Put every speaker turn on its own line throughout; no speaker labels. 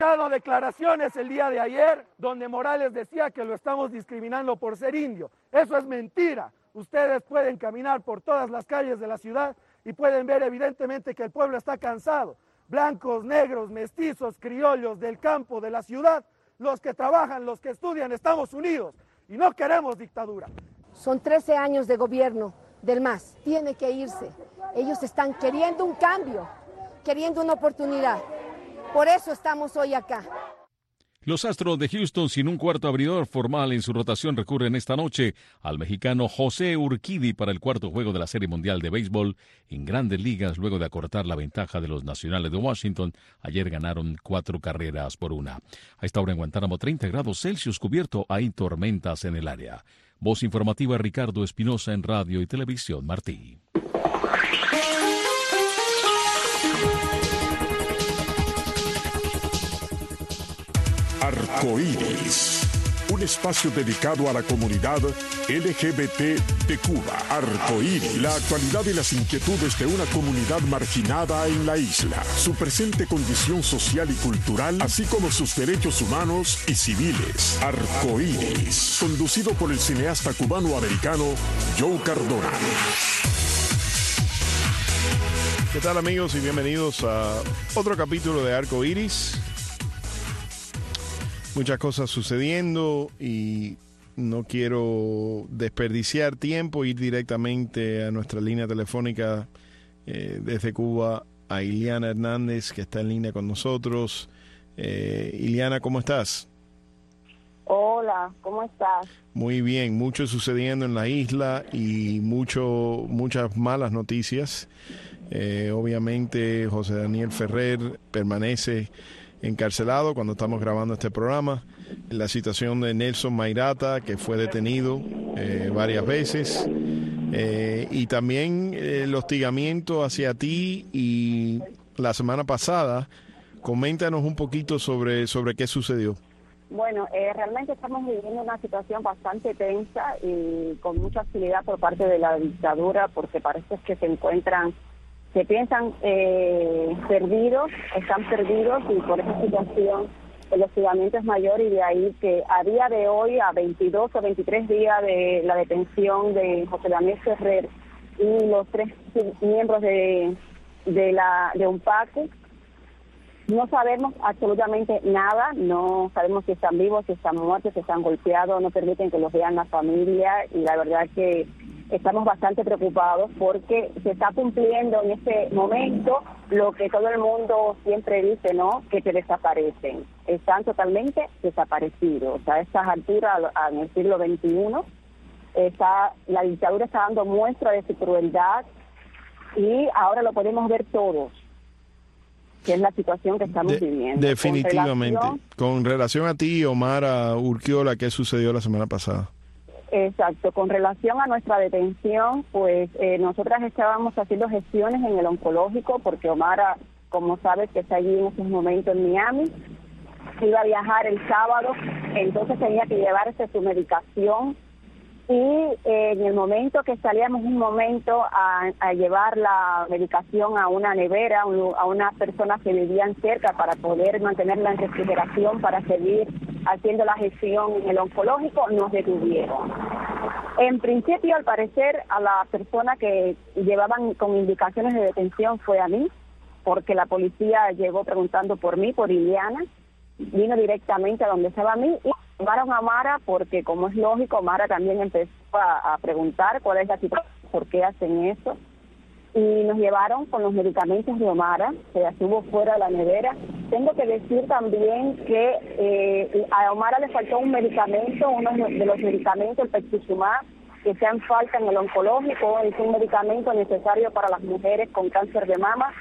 dado declaraciones el día de ayer donde Morales decía que lo estamos discriminando por ser indio. Eso es mentira. Ustedes pueden caminar por todas las calles de la ciudad y pueden ver evidentemente que el pueblo está cansado. Blancos, negros, mestizos, criollos del campo, de la ciudad, los que trabajan, los que estudian, estamos unidos y no queremos dictadura.
Son 13 años de gobierno del MAS. Tiene que irse. Ellos están queriendo un cambio, queriendo una oportunidad. Por eso estamos hoy acá.
Los Astros de Houston, sin un cuarto abridor formal en su rotación, recurren esta noche al mexicano José Urquidy para el cuarto juego de la Serie Mundial de Béisbol en Grandes Ligas, luego de acortar la ventaja de los Nacionales de Washington. Ayer ganaron 4-1. A esta hora en Guantánamo, 30 grados Celsius cubierto, hay tormentas en el área. Voz informativa Ricardo Espinosa en Radio y Televisión Martí.
Arcoíris, un espacio dedicado a la comunidad LGBT de Cuba. Arcoíris, la actualidad y las inquietudes de una comunidad marginada en la isla, su presente condición social y cultural, así como sus derechos humanos y civiles. Arcoíris, conducido por el cineasta cubano-americano Joe Cardona.
¿Qué tal, amigos? Y bienvenidos a otro capítulo de Arcoíris. Muchas cosas sucediendo y no quiero desperdiciar tiempo, ir directamente a nuestra línea telefónica desde Cuba a Iliana Hernández, que está en línea con nosotros. Iliana, ¿cómo estás?
Hola, ¿cómo estás?
Muy bien, mucho sucediendo en la isla y muchas malas noticias. Obviamente José Daniel Ferrer permanece encarcelado cuando estamos grabando este programa. La situación de Nelson Mairata, que fue detenido varias veces, y también el hostigamiento hacia ti. Y la semana pasada, coméntanos un poquito sobre qué sucedió.
Bueno, realmente estamos viviendo una situación bastante tensa y con mucha hostilidad por parte de la dictadura, porque parece que se piensan están perdidos, y por esa situación el hostigamiento es mayor, y de ahí que a día de hoy, a 22 o 23 días de la detención de José Daniel Ferrer y los 3 miembros de UNPACU, no sabemos absolutamente nada, no sabemos si están vivos, si están muertos, si están golpeados, no permiten que los vean la familia, y la verdad que estamos bastante preocupados porque se está cumpliendo en este momento lo que todo el mundo siempre dice, ¿no? Que se desaparecen. Están totalmente desaparecidos. O sea, a estas alturas, en el siglo XXI, la dictadura está dando muestra de su crueldad, y ahora lo podemos ver todos, que es la situación que estamos viviendo.
Definitivamente. Con relación a ti, Omara Urquiola, ¿qué sucedió la semana pasada?
Exacto, con relación a nuestra detención, pues nosotras estábamos haciendo gestiones en el oncológico, porque Omara, como sabes, que está allí en estos momentos en Miami, iba a viajar el sábado, entonces tenía que llevarse su medicación, y en el momento que salíamos a llevar la medicación a una nevera, a unas personas que vivían cerca para poder mantenerla en refrigeración para seguir haciendo la gestión en el oncológico, nos detuvieron. En principio, al parecer, a la persona que llevaban con indicaciones de detención fue a mí, porque la policía llegó preguntando por mí, por Iliana, vino directamente a donde estaba a mí, y llamaron a Mara porque, como es lógico, Mara también empezó a preguntar cuál es la situación, por qué hacen eso, y nos llevaron con los medicamentos de Omara, que estuvo fuera de la nevera. Tengo que decir también que a Omara le faltó un medicamento, uno de los medicamentos, el Pexizumab, que está en falta en el oncológico, es un medicamento necesario para las mujeres con cáncer de mama.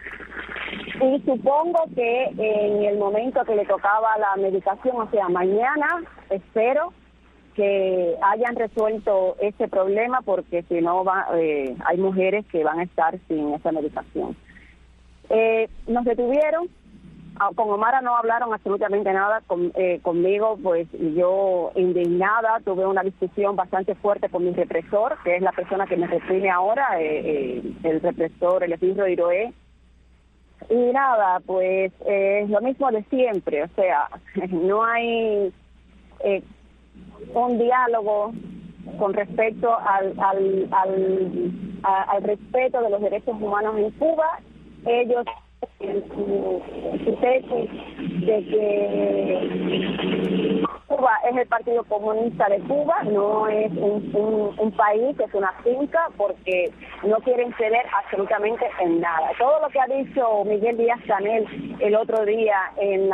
Y supongo que en el momento que le tocaba la medicación, o sea, mañana, espero que hayan resuelto ese problema, porque si no hay mujeres que van a estar sin esa medicación. Nos detuvieron, con Omara no hablaron absolutamente nada conmigo, pues yo indignada, tuve una discusión bastante fuerte con mi represor, que es la persona que me reprime ahora, el represor, el Esbirro Iroé. Y nada, pues lo mismo de siempre, o sea, no hay un diálogo con respecto al respeto de los derechos humanos en Cuba. Ellos en su tesis de que Cuba es el Partido Comunista de Cuba, no es un país, es una finca, porque no quieren ceder absolutamente en nada. Todo lo que ha dicho Miguel Díaz-Canel el otro día en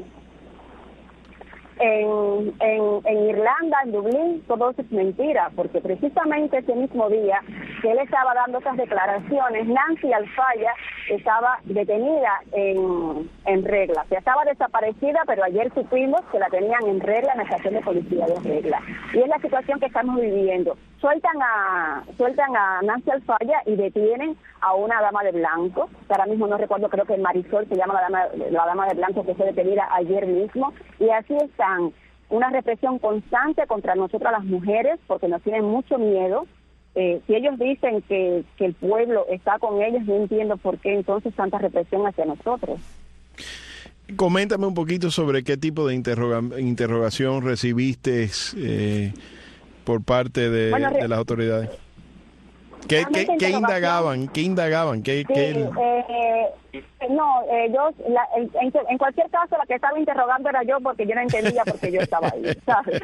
Irlanda, en Dublín, todo eso es mentira, porque precisamente ese mismo día que él estaba dando esas declaraciones, Nancy Alfaya estaba detenida en regla. Ya estaba desaparecida, pero ayer supimos que la tenían en regla en la estación de policía de regla. Y es la situación que estamos viviendo. Sueltan a Nancy Alfaya y detienen a una dama de blanco, que ahora mismo no recuerdo, creo que Marisol se llama la dama de blanco, que fue detenida ayer mismo, y así están, una represión constante contra nosotras las mujeres, porque nos tienen mucho miedo. Si ellos dicen que el pueblo está con ellos, no entiendo por qué entonces tanta represión hacia nosotros.
Coméntame un poquito sobre qué tipo de interrogación recibiste por parte de las autoridades. ¿Qué indagaban?
No, ellos, en cualquier caso, la que estaba interrogando era yo, porque yo no entendía por qué yo estaba ahí, ¿sabes?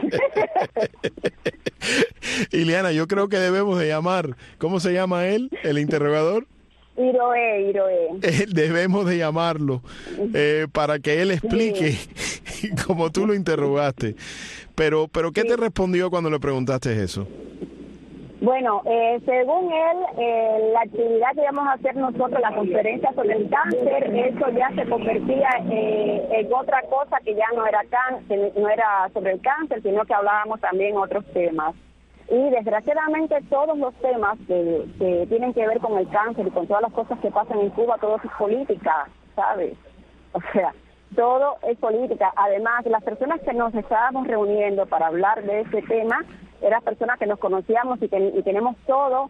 Ileana, yo creo que debemos de llamar, ¿cómo se llama él, el interrogador?
Iroé.
Debemos de llamarlo para que él explique como tú lo interrogaste. Pero ¿qué te respondió cuando le preguntaste eso?
Bueno, según él, la actividad que íbamos a hacer nosotros, la conferencia sobre el cáncer, eso ya se convertía en otra cosa que ya no era sobre el cáncer, sino que hablábamos también otros temas. Y desgraciadamente todos los temas que tienen que ver con el cáncer y con todas las cosas que pasan en Cuba, todo es política, ¿sabes? O sea, todo es política. Además, las personas que nos estábamos reuniendo para hablar de ese tema eran personas que nos conocíamos y tenemos todos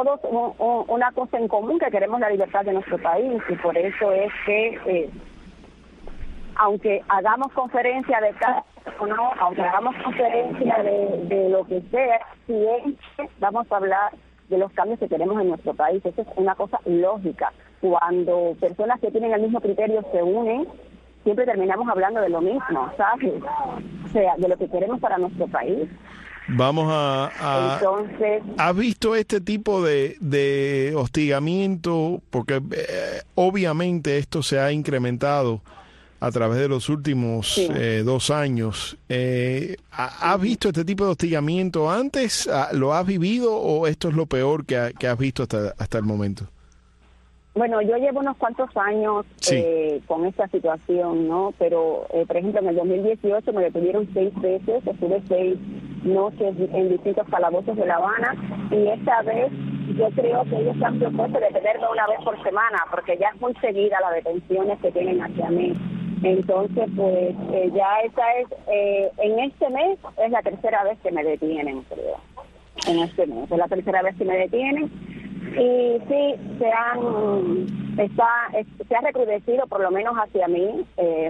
una cosa en común, que queremos la libertad de nuestro país, y por eso es que aunque hagamos conferencia de cáncer o no, aunque hagamos conferencia de lo que sea, siempre vamos a hablar de los cambios que queremos en nuestro país. Eso es una cosa lógica. Cuando personas que tienen el mismo criterio se unen, siempre terminamos hablando de lo mismo, ¿sabes? O sea, de lo que queremos para nuestro país.
Vamos Entonces, ¿has visto este tipo de hostigamiento? Porque obviamente esto se ha incrementado a través de los últimos 2 años. ¿Has visto este tipo de hostigamiento antes? ¿Lo has vivido o esto es lo peor que has visto hasta el momento?
Bueno, yo llevo unos cuantos años con esta situación, ¿no? Pero, por ejemplo, en el 2018 me detuvieron 6 veces, estuve 6 noches en distintos calabozos de La Habana, y esta vez yo creo que ellos se han propuesto detenerme una vez por semana, porque ya es muy seguida las detenciones que tienen hacia mí. Entonces, pues, ya esa es, en este mes es la tercera vez que me detienen, creo. En este mes es la tercera vez que me detienen. Y sí, se ha recrudecido, por lo menos hacia mí.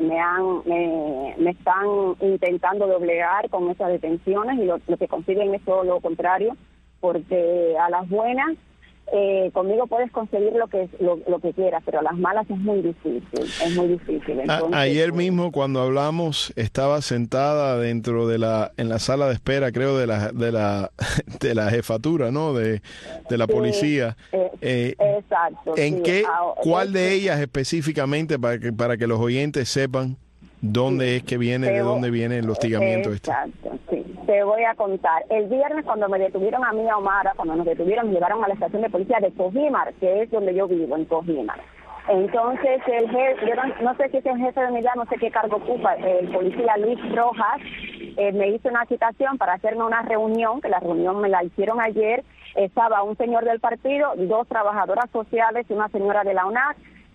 Me están intentando doblegar con esas detenciones, y lo que consiguen es todo lo contrario, porque a las buenas conmigo puedes conseguir lo que quieras, pero a las malas es muy difícil, Entonces,
ayer mismo cuando hablamos estaba sentada dentro en la sala de espera, creo, de la jefatura, ¿no? De la policía.
Exacto.
¿Cuál de ellas específicamente, para que los oyentes sepan dónde es que viene, de dónde viene el hostigamiento?
Exacto, sí. Te voy a contar. El viernes, cuando me detuvieron a mí, a Omara, cuando nos detuvieron, me llevaron a la estación de policía de Cojimar, que es donde yo vivo, en Cojimar. Entonces, el jefe, yo no sé si es el jefe de unidad, no sé qué cargo ocupa, el policía Luis Rojas, me hizo una citación para hacerme una reunión, que la reunión me la hicieron ayer. Estaba un señor del partido, 2 trabajadoras sociales y una señora de la UNAC,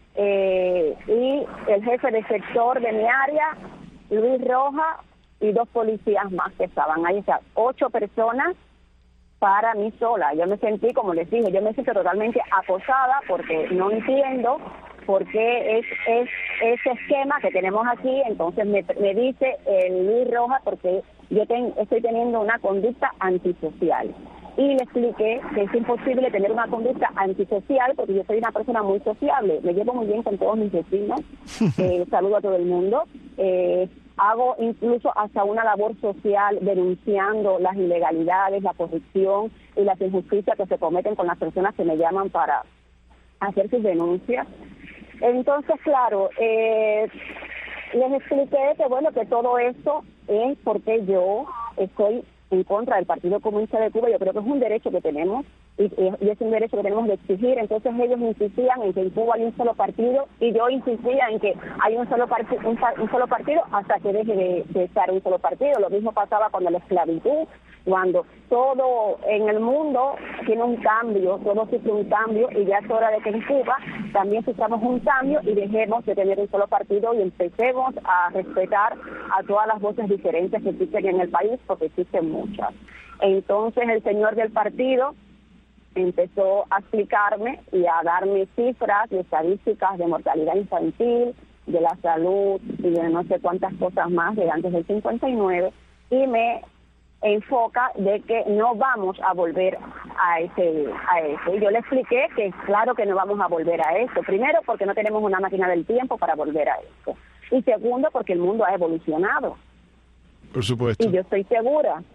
y el jefe de sector de mi área, Luis Rojas, y 2 policías más que estaban ahí. O sea, 8 personas para mí sola. Yo me sentí, como les dije, yo me siento totalmente acosada, porque no entiendo porque es ese esquema que tenemos aquí. Entonces me dice Luis Rojas, porque yo estoy teniendo una conducta antisocial. Y le expliqué que es imposible tener una conducta antisocial porque yo soy una persona muy sociable, me llevo muy bien con todos mis vecinos, saludo a todo el mundo, hago incluso hasta una labor social denunciando las ilegalidades, la corrupción y las injusticias que se cometen con las personas que me llaman para hacer sus denuncias. Entonces, claro, les expliqué que bueno, que todo esto es porque yo estoy en contra del Partido Comunista de Cuba. Yo creo que es un derecho que tenemos y es un derecho que tenemos de exigir. Entonces ellos insistían en que en Cuba hay un solo partido y yo insistía en que hay un solo partido hasta que deje de estar un solo partido. Lo mismo pasaba con la esclavitud, cuando todo en el mundo tiene un cambio, todo sufre un cambio, y ya es hora de que en Cuba también suframos un cambio y dejemos de tener un solo partido y empecemos a respetar a todas las voces diferentes que existen en el país, porque existen muchas. Entonces el señor del partido empezó a explicarme y a darme cifras y estadísticas de mortalidad infantil, de la salud y de no sé cuántas cosas más de antes del 59, y me enfoca de que no vamos a volver a eso. Y yo le expliqué que claro que no vamos a volver a eso. Primero, porque no tenemos una máquina del tiempo para volver a eso. Y segundo, porque el mundo ha evolucionado.
Por supuesto.
Y yo estoy segura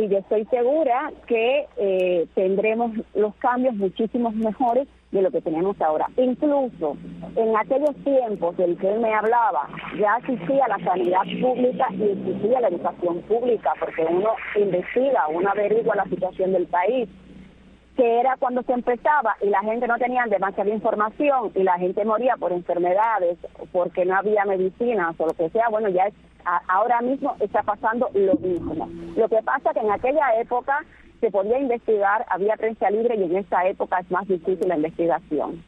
que tendremos los cambios muchísimos mejores de lo que tenemos ahora. Incluso en aquellos tiempos del que él me hablaba, ya existía la sanidad pública y existía la educación pública, porque uno investiga, uno averigua la situación del país, que era cuando se empezaba y la gente no tenía demasiada información y la gente moría por enfermedades, porque no había medicinas o lo que sea. Bueno, ya ahora mismo está pasando lo mismo. Lo que pasa que en aquella época se podía investigar, había prensa libre, y en esta época es más difícil la investigación.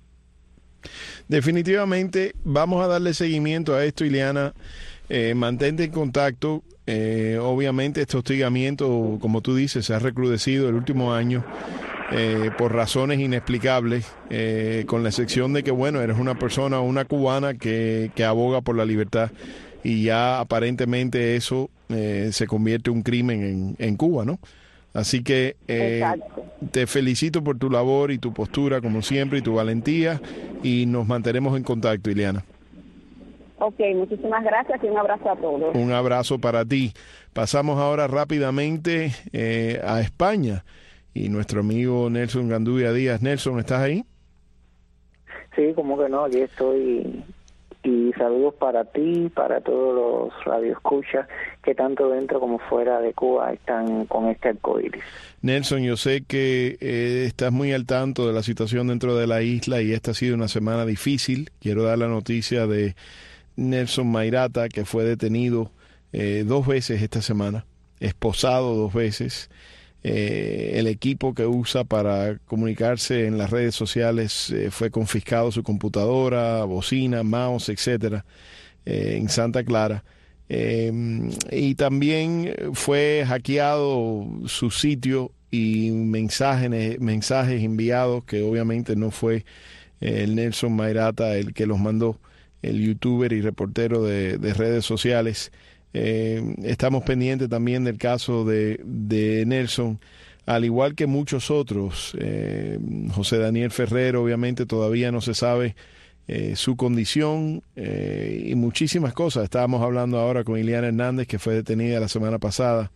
Definitivamente vamos a darle seguimiento a esto, Ileana. Mantente en contacto. Obviamente este hostigamiento, como tú dices, se ha recrudecido el último año por razones inexplicables, con la excepción de que, bueno, eres una persona, una cubana que aboga por la libertad, y ya aparentemente eso se convierte en un crimen en Cuba, ¿no? Así que te felicito por tu labor y tu postura, como siempre, y tu valentía, y nos mantenemos en contacto, Ileana.
Ok, muchísimas gracias y un abrazo a todos.
Un abrazo para ti. Pasamos ahora rápidamente a España, y nuestro amigo Nelson Ganduvia Díaz. Nelson, ¿estás ahí?
Sí, como que no, aquí estoy. Y saludos para ti, para todos los radioescuchas que tanto dentro como fuera de Cuba están con este arcoíris.
Nelson, yo sé que estás muy al tanto de la situación dentro de la isla, y esta ha sido una semana difícil. Quiero dar la noticia de Nelson Mairata, que fue detenido 2 veces esta semana, esposado 2 veces. El equipo que usa para comunicarse en las redes sociales fue confiscado, su computadora, bocina, mouse, etcétera, en Santa Clara. Y también fue hackeado su sitio y mensajes enviados, que obviamente no fue el Nelson Mairata el que los mandó, el youtuber y reportero de redes sociales. Estamos pendientes también del caso de Nelson, al igual que muchos otros. José Daniel Ferrer, obviamente todavía no se sabe su condición, y muchísimas cosas. Estábamos hablando ahora con Ileana Hernández, que fue detenida la semana pasada.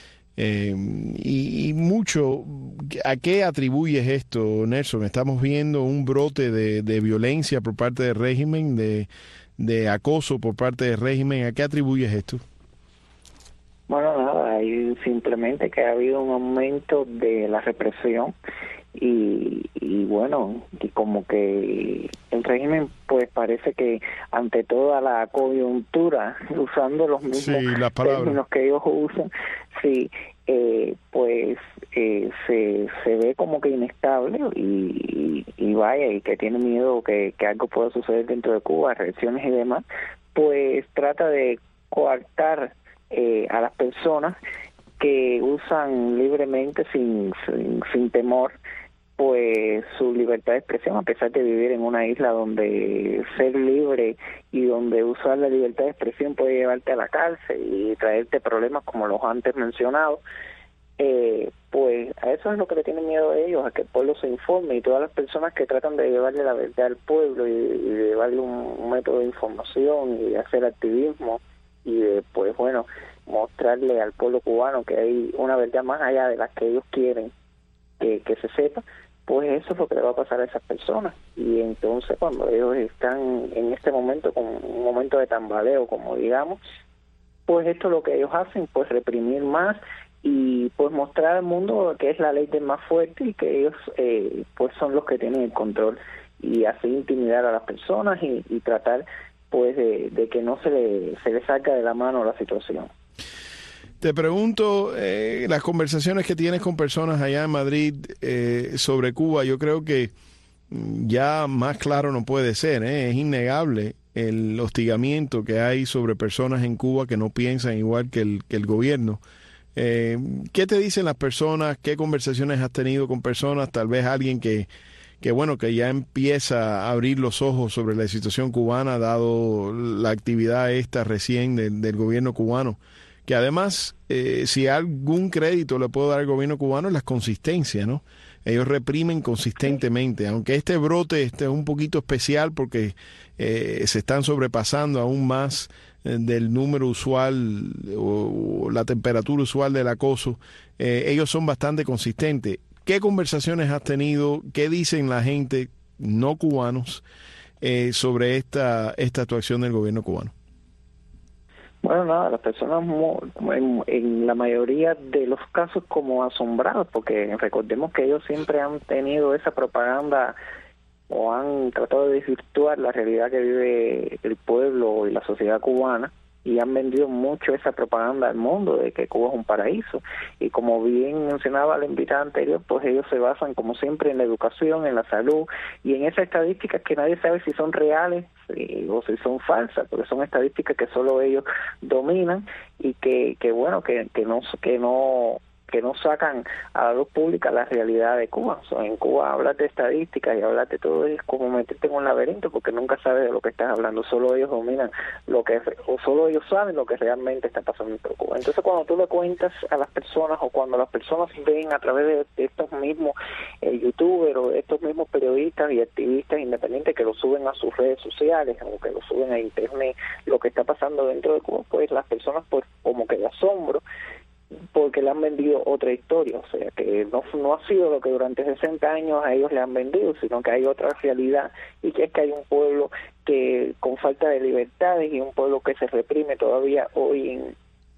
Y mucho, ¿a qué atribuyes esto, Nelson? Estamos viendo un brote de violencia por parte del régimen, de acoso por parte del régimen. ¿A qué atribuyes esto?
Bueno, nada, hay simplemente que ha habido un aumento de la represión y bueno, y como que el régimen pues parece que ante toda la coyuntura, usando los mismos términos que ellos usan, sí, pues se ve como que inestable y vaya, y que tiene miedo que algo pueda suceder dentro de Cuba, reacciones y demás, pues trata de coartar a las personas que usan libremente sin temor pues su libertad de expresión, a pesar de vivir en una isla donde ser libre y donde usar la libertad de expresión puede llevarte a la cárcel y traerte problemas como los antes mencionados, pues a eso es lo que le tienen miedo a ellos, a que el pueblo se informe, y todas las personas que tratan de llevarle la verdad al pueblo y de llevarle un método de información y de hacer activismo y de, pues bueno, mostrarle al pueblo cubano que hay una verdad más allá de la que ellos quieren que se sepa, pues eso es lo que le va a pasar a esas personas. Y entonces cuando ellos están en este momento, con un momento de tambaleo, como digamos, pues esto es lo que ellos hacen, pues reprimir más y pues mostrar al mundo que es la ley del más fuerte y que ellos pues son los que tienen el control, y así intimidar a las personas y tratar pues de que no se le salga de la mano la situación.
Te pregunto, las conversaciones que tienes con personas allá en Madrid sobre Cuba, yo creo que ya más claro no puede ser, es innegable el hostigamiento que hay sobre personas en Cuba que no piensan igual que el gobierno. ¿Qué te dicen las personas? ¿Qué conversaciones has tenido con personas? Tal vez alguien que bueno, que ya empieza a abrir los ojos sobre la situación cubana, dado la actividad esta recién del gobierno cubano, que además, si algún crédito le puedo dar al gobierno cubano, es la consistencia, ¿no? Ellos reprimen consistentemente, aunque este brote es un poquito especial porque se están sobrepasando aún más del número usual o la temperatura usual del acoso. Ellos son bastante consistentes. ¿Qué conversaciones has tenido? ¿Qué dicen la gente no cubanos sobre esta actuación del gobierno cubano?
Bueno, nada, las personas en la mayoría de los casos como asombrados, porque recordemos que ellos siempre han tenido esa propaganda o han tratado de desvirtuar la realidad que vive el pueblo y la sociedad cubana, y han vendido mucho esa propaganda al mundo de que Cuba es un paraíso. Y como bien mencionaba la invitada anterior, pues ellos se basan como siempre en la educación, en la salud y en esas estadísticas que nadie sabe si son reales o si son falsas, porque son estadísticas que solo ellos dominan y que bueno, que no sacan a la luz pública la realidad de Cuba. En Cuba hablar de estadísticas y hablar de todo es como meterte en un laberinto, porque nunca sabes de lo que estás hablando, solo ellos dominan o solo ellos saben lo que realmente está pasando en Cuba. Entonces cuando tú le cuentas a las personas, o cuando las personas ven a través de estos mismos youtubers o de estos mismos periodistas y activistas independientes que lo suben a sus redes sociales o que lo suben a internet, lo que está pasando dentro de Cuba, pues las personas pues como que de asombro, porque le han vendido otra historia, o sea, que no ha sido lo que durante 60 años a ellos le han vendido, sino que hay otra realidad, y que es que hay un pueblo que con falta de libertades y un pueblo que se reprime todavía hoy en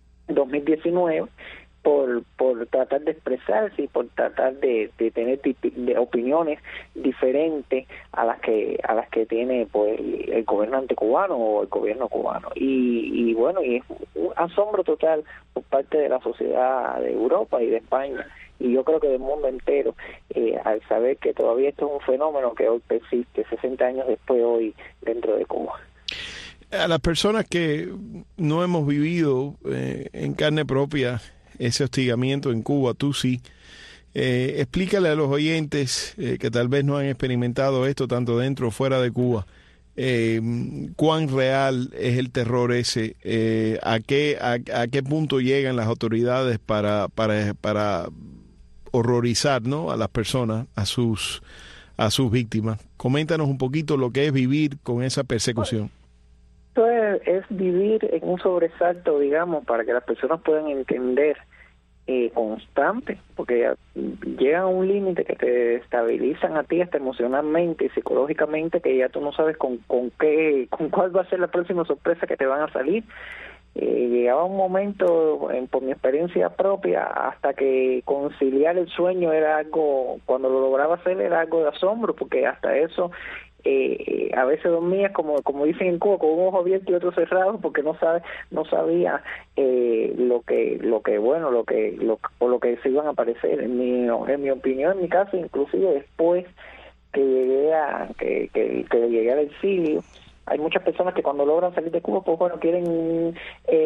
2019 por tratar de expresarse y por tratar de tener de opiniones diferentes a las que tiene pues el gobernante cubano o el gobierno cubano, y bueno, y es un asombro total por parte de la sociedad de Europa y de España, y yo creo que del mundo entero, al saber que todavía esto es un fenómeno que hoy persiste 60 años después hoy dentro de Cuba.
A las personas que no hemos vivido en carne propia ese hostigamiento en Cuba, tú sí, explícale a los oyentes que tal vez no han experimentado esto tanto dentro o fuera de Cuba, cuán real es el terror ese, a qué punto llegan las autoridades para horrorizar, ¿no?, a las personas, a sus víctimas. Coméntanos un poquito lo que es vivir con esa persecución.
Esto es vivir en un sobresalto, digamos, para que las personas puedan entender constante, porque llegan a un límite que te estabilizan a ti hasta emocionalmente y psicológicamente, que ya tú no sabes con cuál va a ser la próxima sorpresa que te van a salir. Llegaba un momento, por mi experiencia propia, hasta que conciliar el sueño era algo, cuando lo lograba hacer, era algo de asombro, porque hasta eso a veces dormías como dicen en Cuba, con un ojo abierto y otro cerrado, porque no sabía por lo que se iban a aparecer. En mi opinión, en mi caso, inclusive después que llegué al exilio, hay muchas personas que cuando logran salir de Cuba, pues bueno, quieren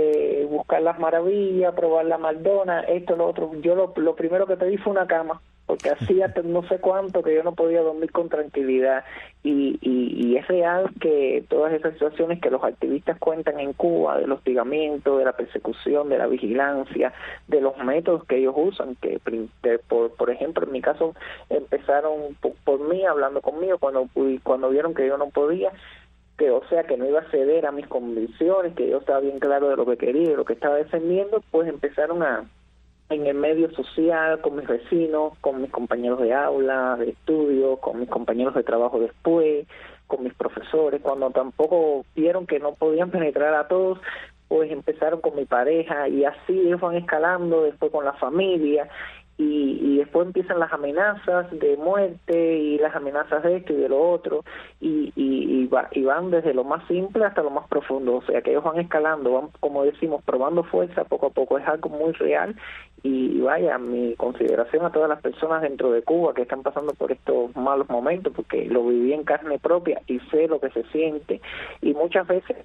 buscar las maravillas, probar la McDonald's, esto, lo otro. Yo lo primero que pedí fue una cama, porque hacía no sé cuánto que yo no podía dormir con tranquilidad. Y es real que todas esas situaciones que los activistas cuentan en Cuba, del hostigamiento, de la persecución, de la vigilancia, de los métodos que ellos usan, que por ejemplo en mi caso empezaron por mí, hablando conmigo cuando vieron que yo no podía, que o sea que no iba a ceder a mis convicciones, que yo estaba bien claro de lo que quería, de lo que estaba defendiendo, pues empezaron en el medio social, con mis vecinos, con mis compañeros de aula, de estudio, con mis compañeros de trabajo después, con mis profesores, cuando tampoco vieron que no podían penetrar a todos, pues empezaron con mi pareja y así ellos van escalando, después con la familia, y después empiezan las amenazas de muerte y las amenazas de esto y de lo otro, y van desde lo más simple hasta lo más profundo, o sea que ellos van escalando, van, como decimos, probando fuerza poco a poco, es algo muy real. Y vaya, mi consideración a todas las personas dentro de Cuba que están pasando por estos malos momentos, porque lo viví en carne propia y sé lo que se siente, y muchas veces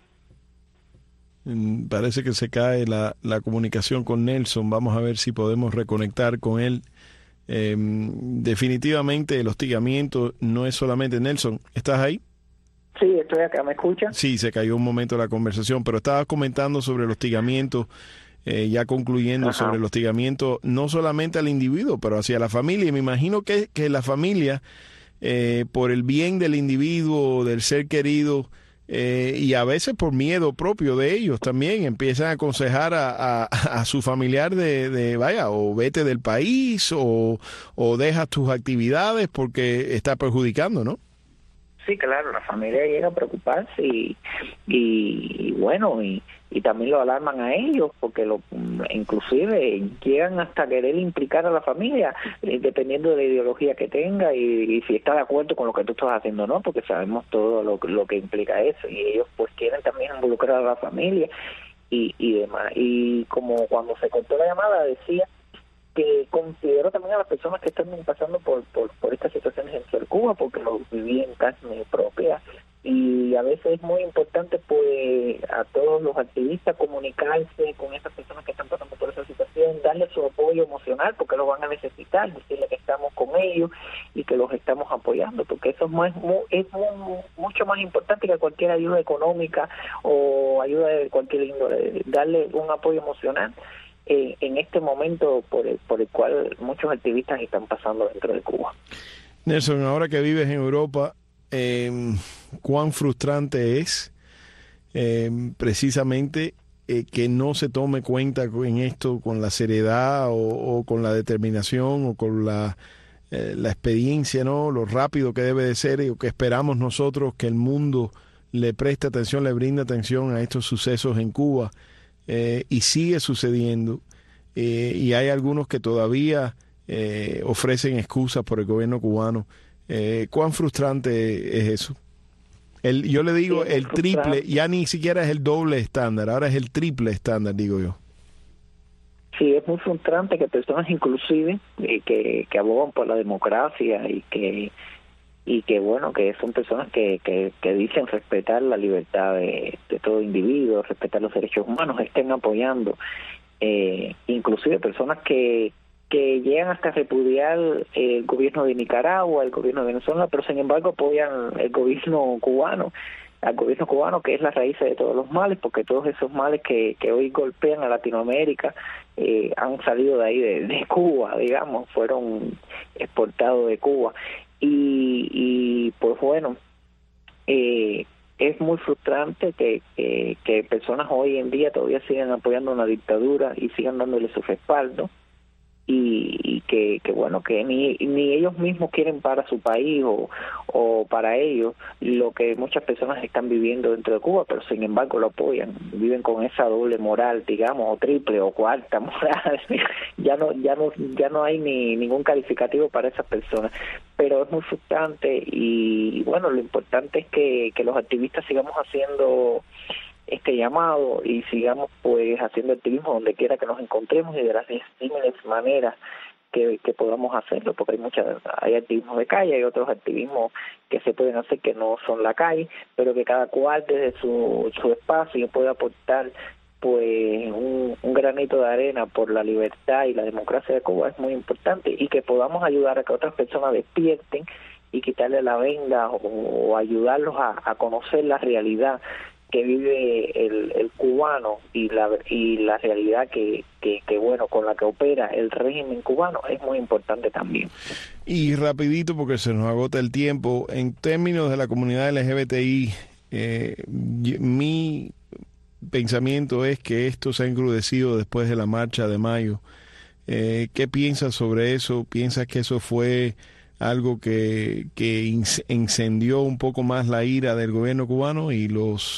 parece que se cae la comunicación con Nelson. Vamos a ver si podemos reconectar con él. Definitivamente el hostigamiento no es solamente... Nelson, ¿estás ahí?
Sí, estoy acá, ¿me escuchas?
Sí, se cayó un momento la conversación, pero estabas comentando sobre el hostigamiento, ya concluyendo. Ajá. Sobre el hostigamiento no solamente al individuo, pero hacia la familia. Y me imagino que la familia, por el bien del individuo, del ser querido, y a veces por miedo propio de ellos también empiezan a aconsejar a su familiar de vaya, o vete del país o dejas tus actividades porque está perjudicando, ¿no?
Sí, claro, la familia llega a preocuparse y bueno, y también lo alarman a ellos porque inclusive llegan hasta querer implicar a la familia dependiendo de la ideología que tenga y si está de acuerdo con lo que tú estás haciendo, ¿no? Porque sabemos todo lo que implica eso, y ellos pues quieren también involucrar a la familia y demás. Y como cuando se cortó la llamada decía que considero también a las personas que están pasando por estas situaciones en Cuba, porque lo viví en carne propia, y a veces es muy importante pues a todos los activistas comunicarse con esas personas que están pasando por esa situación, darles su apoyo emocional porque lo van a necesitar, decirles que estamos con ellos y que los estamos apoyando, porque eso es mucho más importante que cualquier ayuda económica o ayuda de cualquier índole, darle un apoyo emocional en este momento por el cual muchos activistas están pasando dentro de Cuba.
Nelson, ahora que vives en Europa, ¿cuán frustrante es precisamente que no se tome cuenta en esto con la seriedad o con la determinación o con la experiencia, ¿no? Lo rápido que debe de ser y que esperamos nosotros que el mundo le preste atención, le brinde atención a estos sucesos en Cuba? Y sigue sucediendo, y hay algunos que todavía ofrecen excusas por el gobierno cubano. ¿Cuán frustrante es eso? Yo le digo el triple, ya ni siquiera es el doble estándar, ahora es el triple estándar, digo yo.
Sí, es muy frustrante que personas inclusive que abogan por la democracia y que bueno, que son personas que dicen respetar la libertad de todo individuo, respetar los derechos humanos, estén apoyando, inclusive personas que llegan hasta repudiar el gobierno de Nicaragua, el gobierno de Venezuela, pero sin embargo apoyan el gobierno cubano, al gobierno cubano, que es la raíz de todos los males, porque todos esos males que hoy golpean a Latinoamérica han salido de ahí, de Cuba, digamos, fueron exportados de Cuba. Y pues bueno, es muy frustrante que personas hoy en día todavía sigan apoyando una dictadura y sigan dándole su respaldo, y que bueno, que ni ellos mismos quieren para su país o para ellos lo que muchas personas están viviendo dentro de Cuba, pero sin embargo lo apoyan, viven con esa doble moral, digamos, o triple o cuarta moral. ya no hay ningún calificativo para esas personas, pero es muy frustrante. Y bueno, lo importante es que los activistas sigamos haciendo este llamado y sigamos pues haciendo activismo donde quiera que nos encontremos y de las distintas maneras que podamos hacerlo, porque hay activismos de calle, hay otros activismos que se pueden hacer que no son la calle, pero que cada cual desde su espacio puede aportar pues un granito de arena por la libertad y la democracia de Cuba es muy importante, y que podamos ayudar a que otras personas despierten y quitarle la venda o ayudarlos a conocer la realidad que vive el cubano y la realidad que bueno, con la que opera el régimen cubano, es muy importante también.
Y rapidito, porque se nos agota el tiempo, en términos de la comunidad LGBTI, mi pensamiento es que esto se ha encrudecido después de la marcha de mayo. ¿Qué piensas sobre eso? ¿Piensas que eso fue algo que encendió un poco más la ira del gobierno cubano y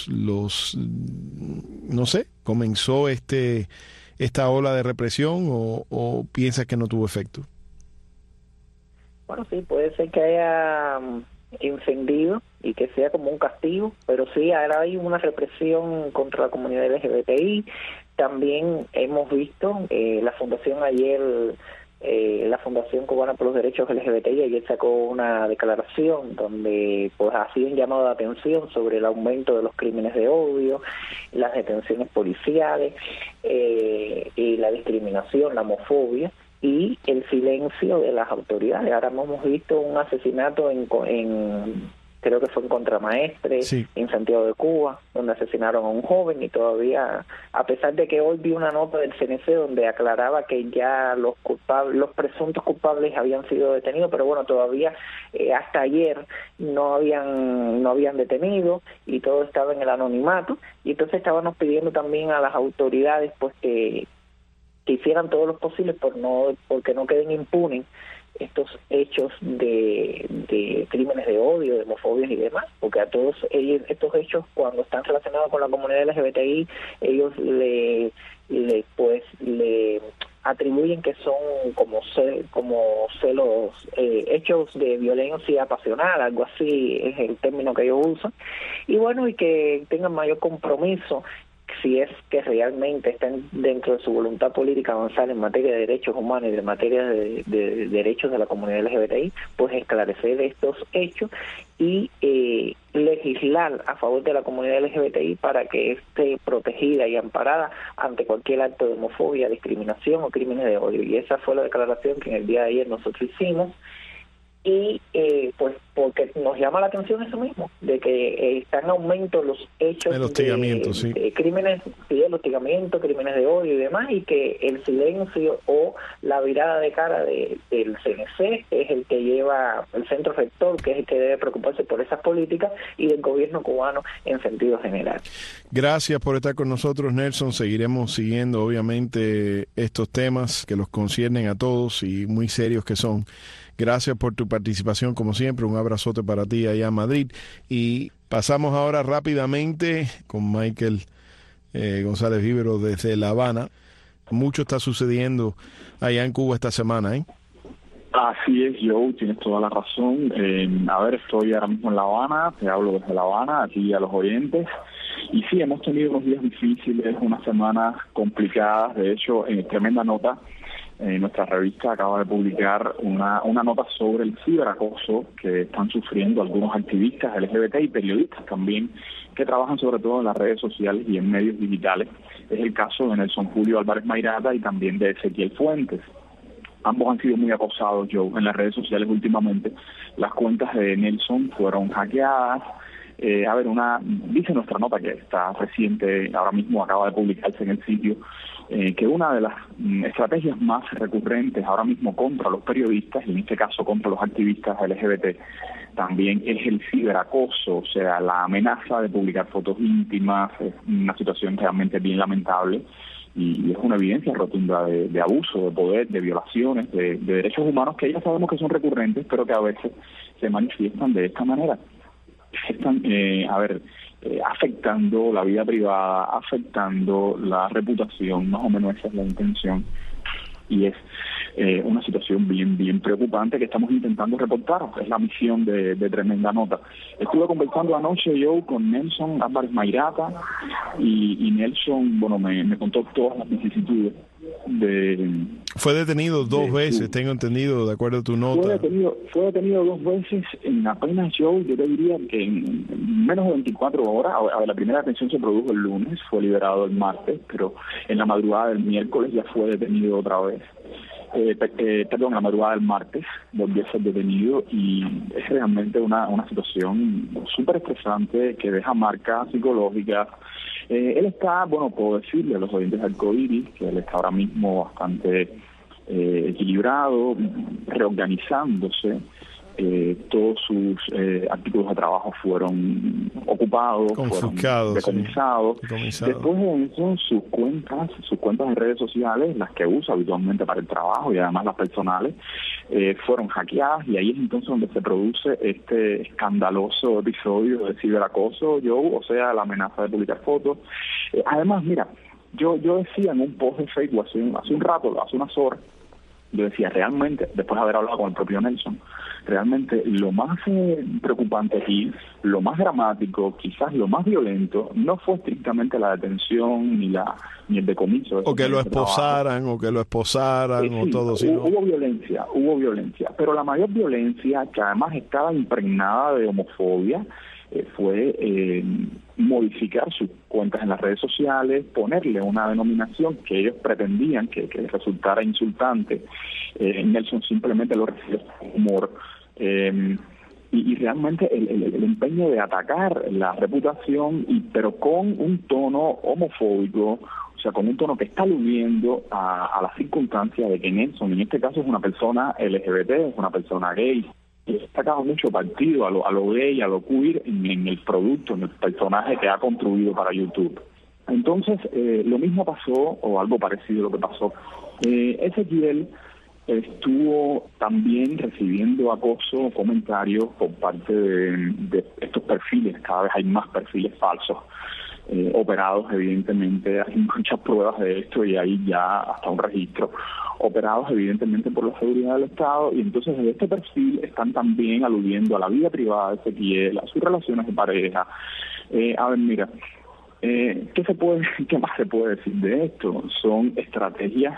no sé, comenzó esta ola de represión, o piensas que no tuvo efecto?
Bueno, sí, puede ser que haya encendido y que sea como un castigo, pero sí, ahora hay una represión contra la comunidad LGBTI. También hemos visto la fundación ayer, la Fundación Cubana por los Derechos LGBTI ayer sacó una declaración donde pues hacía un llamado de atención sobre el aumento de los crímenes de odio, las detenciones policiales, y la discriminación, la homofobia y el silencio de las autoridades. Ahora hemos visto un asesinato creo que fue en Contramaestre, sí, en Santiago de Cuba, donde asesinaron a un joven, y todavía, a pesar de que hoy vi una nota del CNC donde aclaraba que ya los presuntos culpables habían sido detenidos, pero bueno, todavía hasta ayer no habían detenido y todo estaba en el anonimato, y entonces estábamos pidiendo también a las autoridades pues que hicieran todo lo posible porque no queden impunes estos hechos de crímenes de odio, de homofobia y demás, porque a todos estos hechos, cuando están relacionados con la comunidad LGBTI, ellos le atribuyen que son como celos, hechos de violencia pasional, algo así es el término que ellos usan, y bueno, y que tengan mayor compromiso, si es que realmente están dentro de su voluntad política avanzar en materia de derechos humanos y de materia de derechos de la comunidad LGBTI, pues esclarecer estos hechos y legislar a favor de la comunidad LGBTI para que esté protegida y amparada ante cualquier acto de homofobia, discriminación o crímenes de odio. Y esa fue la declaración que en el día de ayer nosotros hicimos. Y pues porque nos llama la atención eso mismo, de que están en aumento los hechos de crímenes, sí, el hostigamiento, crímenes de odio y demás, y que el silencio o la virada de cara del CNC es el que lleva el centro rector, que es el que debe preocuparse por esas políticas, y del gobierno cubano en sentido general.
Gracias por estar con nosotros, Nelson. Seguiremos siguiendo obviamente estos temas que los conciernen a todos y muy serios que son. Gracias por tu participación, como siempre. Un abrazote para ti allá en Madrid. Y pasamos ahora rápidamente con Michael González Vivero desde La Habana. Mucho está sucediendo allá en Cuba esta semana, ¿eh?
Así es, Joe, tienes toda la razón. Estoy ahora mismo en La Habana, te hablo desde La Habana, aquí a los oyentes. Y sí, hemos tenido unos días difíciles, unas semanas complicadas. De hecho, en tremenda nota, nuestra revista acaba de publicar una nota sobre el ciberacoso que están sufriendo algunos activistas LGBT y periodistas también, que trabajan sobre todo en las redes sociales y en medios digitales. Es el caso de Nelson Julio Álvarez Mairata y también de Ezequiel Fuentes. Ambos han sido muy acosados, Joe, en las redes sociales últimamente. Las cuentas de Nelson fueron hackeadas. Dice nuestra nota, que está reciente, ahora mismo acaba de publicarse en el sitio, que una de las estrategias más recurrentes ahora mismo contra los periodistas, y en este caso contra los activistas LGBT, también es el ciberacoso, o sea, la amenaza de publicar fotos íntimas. Es una situación realmente bien lamentable y es una evidencia rotunda de abuso de poder, de violaciones, de derechos humanos que ya sabemos que son recurrentes, pero que a veces se manifiestan de esta manera. Están afectando la vida privada, afectando la reputación, más o menos esa es la intención, y es una situación bien preocupante que estamos intentando reportar. Es la misión de Tremenda Nota. Estuve conversando anoche yo con Nelson Álvarez Mairata y Nelson, bueno, me contó todas las vicisitudes
Fue detenido dos veces, tengo entendido, de acuerdo a tu nota.
Fue detenido 2 veces en apenas yo te diría que en menos de 24 horas. A ver, la primera detención se produjo el lunes, fue liberado el martes, pero en la madrugada del miércoles ya fue detenido otra vez. En la madrugada del martes volvió a ser detenido y es realmente una situación súper estresante que deja marcas psicológicas. Él está, bueno, puedo decirle a los oyentes del Arcoíris que él está ahora mismo bastante equilibrado, reorganizándose. Todos sus artículos de trabajo fueron ocupados,
confiscados,
fueron decomisados. Después de eso, sus cuentas de redes sociales, las que usa habitualmente para el trabajo y además las personales, fueron hackeadas, y ahí es entonces donde se produce este escandaloso episodio de ciberacoso, o sea, la amenaza de publicar fotos. Además, mira, yo decía en un post de Facebook hace un rato, hace unas horas, yo decía, realmente, después de haber hablado con el propio Nelson, realmente lo más preocupante aquí, lo más dramático, quizás lo más violento, no fue estrictamente la detención ni el decomiso.
O que lo esposaran, o todo, sino...
Hubo violencia, pero la mayor violencia, que además estaba impregnada de homofobia, fue modificar sus cuentas en las redes sociales, ponerle una denominación que ellos pretendían que resultara insultante. Nelson simplemente lo recibió con humor. Y realmente el empeño de atacar la reputación, pero con un tono homofóbico, o sea, con un tono que está aludiendo a la circunstancia de que Nelson, en este caso, es una persona LGBT, es una persona gay. Y ha sacado mucho partido a lo gay, a lo queer en el producto, en el personaje que ha construido para YouTube. Entonces, lo mismo pasó, o algo parecido a lo que pasó. Ezequiel estuvo también recibiendo acoso, comentarios por parte de estos perfiles. Cada vez hay más perfiles falsos, operados, evidentemente. Hay muchas pruebas de esto y hay ya hasta un registro, operados evidentemente por la seguridad del Estado, y entonces de este perfil están también aludiendo a la vida privada de Ezequiel, a sus relaciones de pareja. A ver, mira, ¿qué más se puede decir de esto? Son estrategias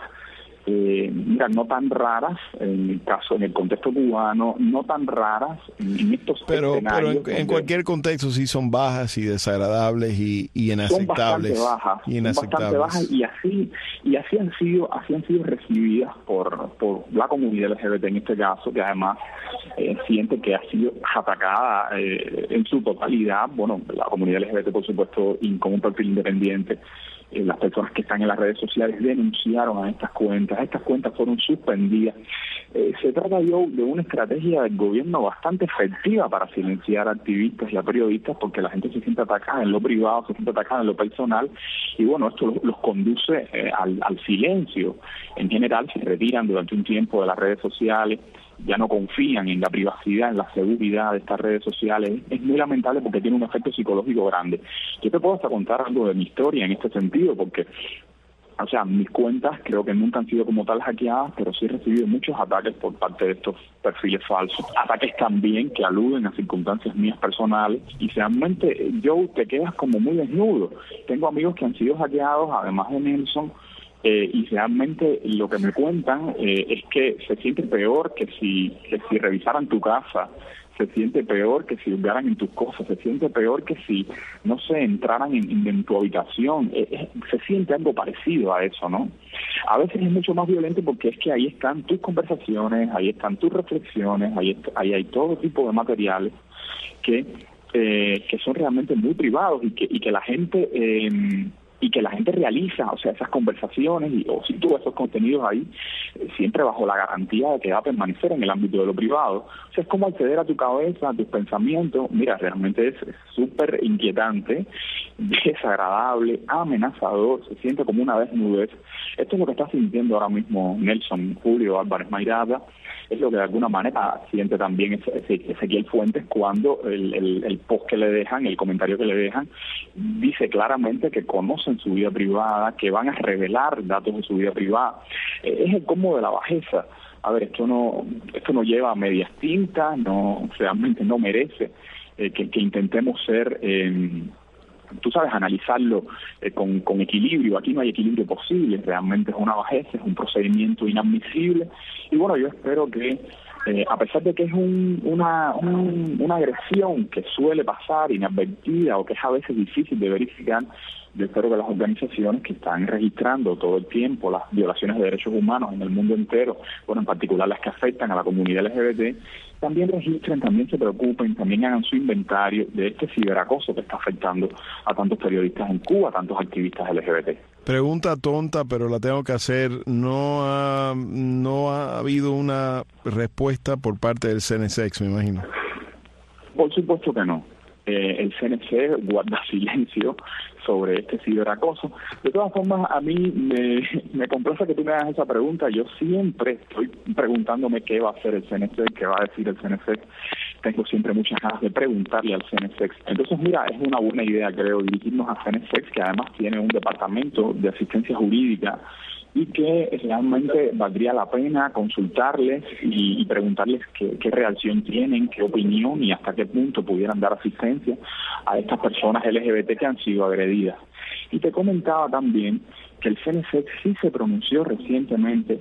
no tan raras en el contexto cubano, no tan raras en estos escenarios.
Pero en cualquier contexto sí son bajas y desagradables y inaceptables.
Son bastante bajas y así han sido recibidas por la comunidad LGBT en este caso, que además siente que ha sido atacada en su totalidad. Bueno, la comunidad LGBT, por supuesto, con un perfil independiente. Las personas que están en las redes sociales denunciaron a estas cuentas fueron suspendidas. Se trata de una estrategia del gobierno bastante efectiva para silenciar a activistas y a periodistas, porque la gente se siente atacada en lo privado, se siente atacada en lo personal, y bueno, esto los conduce al silencio. En general se retiran durante un tiempo de las redes sociales, ya no confían en la privacidad, en la seguridad de estas redes sociales. Es muy lamentable porque tiene un efecto psicológico grande. Yo te puedo hasta contar algo de mi historia en este sentido, porque, o sea, mis cuentas creo que nunca han sido como tal hackeadas, pero sí he recibido muchos ataques por parte de estos perfiles falsos. Ataques también que aluden a circunstancias mías personales, y realmente, te quedas como muy desnudo. Tengo amigos que han sido hackeados, además de Nelson, y realmente lo que me cuentan es que se siente peor que si revisaran tu casa, se siente peor que si hurgaran en tus cosas, se siente peor que si, no sé, entraran en tu habitación. Se siente algo parecido a eso, ¿no? A veces es mucho más violento porque es que ahí están tus conversaciones, ahí están tus reflexiones, ahí hay todo tipo de materiales que son realmente muy privados y que la gente... y que la gente realiza, o sea, esas conversaciones o sitúa esos contenidos ahí, siempre bajo la garantía de que va a permanecer en el ámbito de lo privado. O sea, es como acceder a tu cabeza, a tus pensamientos. Mira, realmente es súper inquietante, desagradable, amenazador, se siente como una desnudez. Esto es lo que está sintiendo ahora mismo Nelson Julio Álvarez Mairata, es lo que de alguna manera siente también Ezequiel Fuentes cuando el post que le dejan, el comentario que le dejan, dice claramente que conocen su vida privada, que van a revelar datos de su vida privada. es el colmo de la bajeza. A ver, esto no lleva a medias tintas, realmente no merece que intentemos ser, tú sabes, analizarlo con equilibrio. Aquí no hay equilibrio posible, realmente es una bajeza, es un procedimiento inadmisible. Y bueno, yo espero que, a pesar de que es una agresión que suele pasar inadvertida o que es a veces difícil de verificar, yo espero que las organizaciones que están registrando todo el tiempo las violaciones de derechos humanos en el mundo entero, bueno, en particular las que afectan a la comunidad LGBT, también registren, también se preocupen, también hagan su inventario de este ciberacoso que está afectando a tantos periodistas en Cuba, a tantos activistas LGBT.
Pregunta tonta, pero la tengo que hacer. ¿No ha habido una respuesta por parte del CNSX, me imagino?
Por supuesto que no. El CNC guarda silencio sobre este ciberacoso. De todas formas, a mí me complace que tú me hagas esa pregunta. Yo siempre estoy preguntándome qué va a hacer el CNC, qué va a decir el CNC. Tengo siempre muchas ganas de preguntarle al CNC. Entonces, mira, es una buena idea, creo, dirigirnos a CNC, que además tiene un departamento de asistencia jurídica y que realmente valdría la pena consultarles y preguntarles qué reacción tienen, qué opinión y hasta qué punto pudieran dar asistencia a estas personas LGBT que han sido agredidas. Y te comentaba también que el CNC sí se pronunció recientemente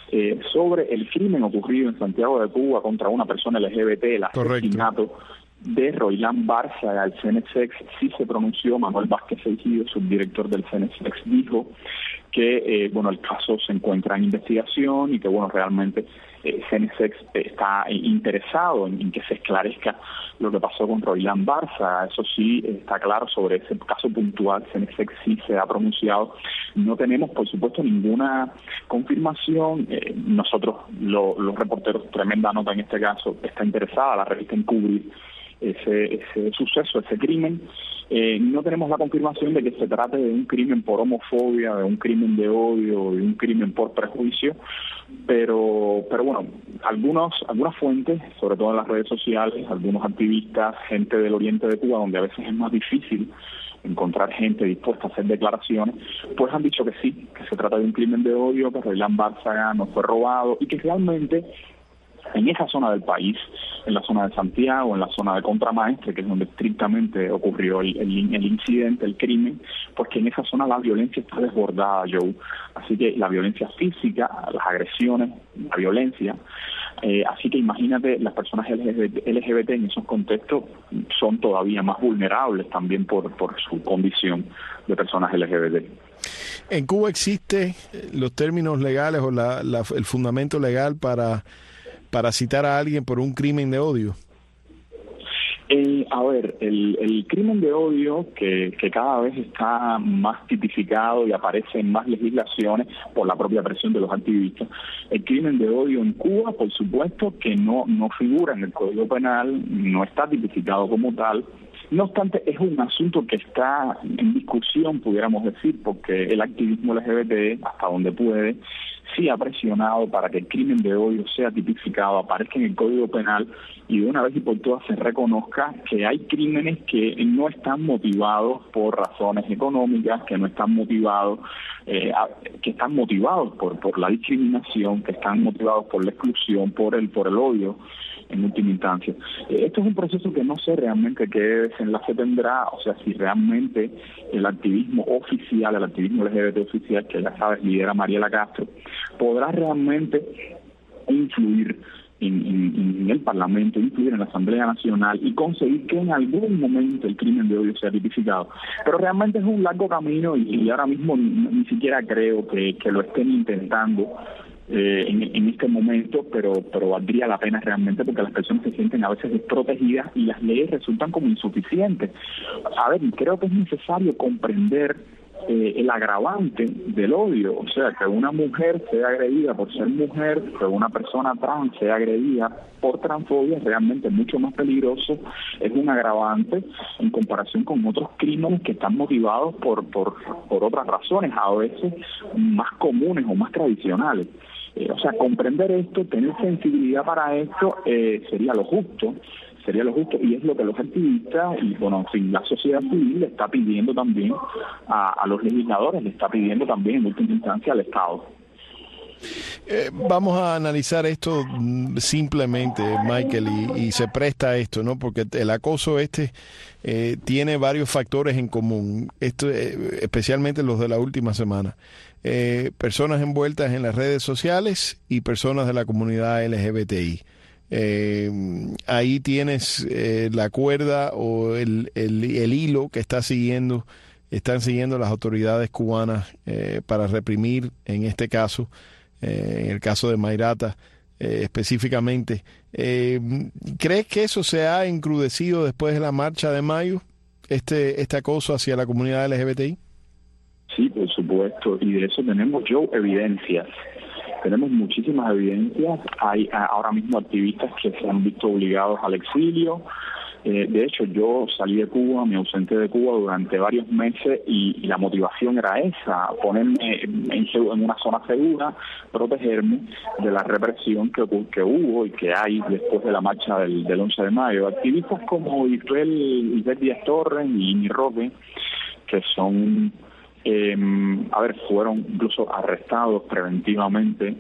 sobre el crimen ocurrido en Santiago de Cuba contra una persona LGBT, el asesinato de Roilán Bárcega. El CNSEX sí se pronunció. Manuel Vázquez Eijido, subdirector del CNSEX, dijo que el caso se encuentra en investigación y que realmente CNSEX está interesado en que se esclarezca lo que pasó con Roilán Bárcega. Eso sí está claro sobre ese caso puntual. CNSEX sí se ha pronunciado. No tenemos, por supuesto, ninguna confirmación. Nosotros, los reporteros, tremenda nota en este caso, está interesada la revista en cubrir ese suceso, ese crimen. No tenemos la confirmación de que se trate de un crimen por homofobia, de un crimen de odio, de un crimen por prejuicio, pero algunas fuentes, sobre todo en las redes sociales, algunos activistas, gente del oriente de Cuba, donde a veces es más difícil encontrar gente dispuesta a hacer declaraciones, pues han dicho que sí, que se trata de un crimen de odio, que Roilán Bárcega no fue robado y que realmente en esa zona del país, en la zona de Santiago, en la zona de Contramaestre, que es donde estrictamente ocurrió el incidente, el crimen, pues que en esa zona la violencia está desbordada, Joe. Así que la violencia física, las agresiones, la violencia, así que imagínate, las personas LGBT en esos contextos son todavía más vulnerables también por su condición de personas LGBT.
¿En Cuba existe los términos legales o el fundamento legal para citar a alguien por un crimen de odio?
El crimen de odio que cada vez está más tipificado y aparece en más legislaciones por la propia presión de los activistas. El crimen de odio en Cuba, por supuesto, que no figura en el Código Penal, no está tipificado como tal. No obstante, es un asunto que está en discusión, pudiéramos decir, porque el activismo LGBT, hasta donde puede, sí ha presionado para que el crimen de odio sea tipificado, aparezca en el Código Penal y de una vez y por todas se reconozca que hay crímenes que no están motivados por razones económicas, que no están motivados, que están motivados por la discriminación, que están motivados por la exclusión, por el odio en última instancia. Esto es un proceso que no sé realmente qué desenlace tendrá, o sea, si realmente el activismo oficial, el activismo LGBT oficial, que ya sabes, lidera Mariela Castro, podrá realmente influir en el Parlamento, influir en la Asamblea Nacional y conseguir que en algún momento el crimen de odio sea tipificado. Pero realmente es un largo camino y ahora mismo ni siquiera creo que lo estén intentando en este momento, pero valdría la pena realmente porque las personas se sienten a veces desprotegidas y las leyes resultan como insuficientes. A ver, creo que es necesario comprender el agravante del odio, o sea, que una mujer sea agredida por ser mujer, que una persona trans sea agredida por transfobia es realmente mucho más peligroso, es un agravante en comparación con otros crímenes que están motivados por otras razones, a veces más comunes o más tradicionales. O sea, comprender esto, tener sensibilidad para esto sería lo justo y es lo que los activistas y la sociedad civil le está pidiendo también a los legisladores, le está pidiendo también en última instancia al Estado.
Vamos a analizar esto simplemente, Michael, y se presta a esto, ¿no? Porque el acoso tiene varios factores en común, especialmente los de la última semana. Personas envueltas en las redes sociales y personas de la comunidad LGBTI. Ahí tienes la cuerda o el hilo que están siguiendo las autoridades cubanas para reprimir, en este caso, en el caso de Mayrata específicamente. ¿Crees que eso se ha encrudecido después de la marcha de mayo, este acoso hacia la comunidad LGBTI?
Sí, por supuesto, y de eso tenemos evidencias. Tenemos muchísimas evidencias. Hay ahora mismo activistas que se han visto obligados al exilio. De hecho, yo salí de Cuba, me ausenté de Cuba durante varios meses y la motivación era esa, ponerme en una zona segura, protegerme de la represión que hubo y que hay después de la marcha del 11 de mayo. Activistas como Isabel Díaz Torres y Imi Roque, que son, fueron incluso arrestados preventivamente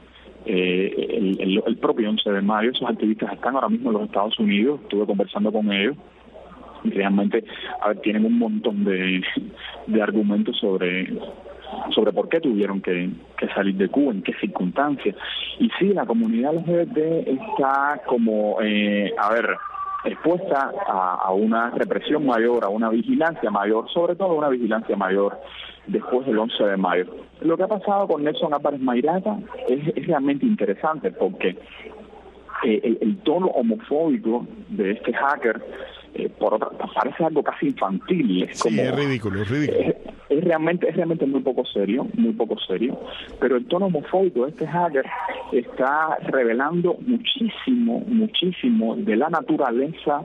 el propio 11 de mayo. Esos activistas están ahora mismo en los Estados Unidos, estuve conversando con ellos y realmente tienen un montón de argumentos sobre por qué tuvieron que salir de Cuba, en qué circunstancias. Y sí, la comunidad LGBT está como expuesta a una represión mayor, a una vigilancia mayor, sobre todo una vigilancia mayor después del 11 de mayo. Lo que ha pasado con Nelson Álvarez Mayrata es realmente interesante porque el tono homofóbico de este hacker parece algo casi infantil. Es
ridículo.
Es realmente muy poco serio, pero el tono homofóbico de este hacker está revelando muchísimo de la naturaleza,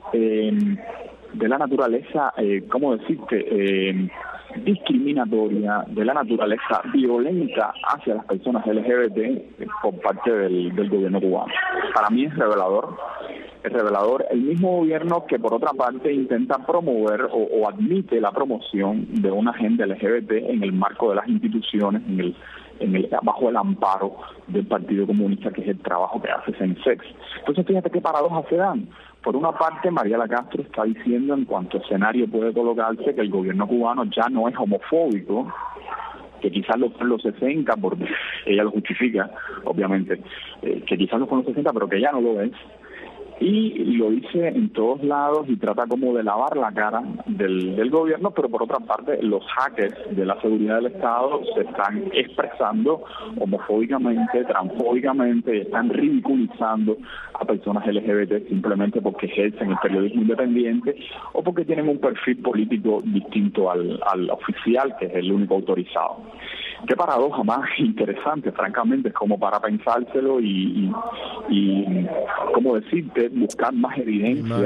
¿cómo decirte?, discriminatoria, de la naturaleza violenta hacia las personas LGBT por parte del gobierno cubano. Para mí es revelador el mismo gobierno que por otra parte intenta promover o admite la promoción de una agenda LGBT en el marco de las instituciones, bajo el amparo del Partido Comunista, que es el trabajo que hace Sensex. Entonces fíjate qué paradojas se dan. Por una parte, Mariela Castro está diciendo, en cuanto escenario puede colocarse, que el gobierno cubano ya no es homofóbico, que quizás lo fue en los 60, porque ella lo justifica, obviamente, que quizás lo fue en los 60, pero que ya no lo es. Y lo dice en todos lados y trata como de lavar la cara del gobierno, pero por otra parte los hackers de la seguridad del Estado se están expresando homofóbicamente, transfóbicamente, están ridiculizando a personas LGBT simplemente porque ejercen el periodismo independiente o porque tienen un perfil político distinto al oficial, que es el único autorizado. Qué paradoja más interesante, francamente, es como para pensárselo y ¿cómo decirte?, buscar más evidencia.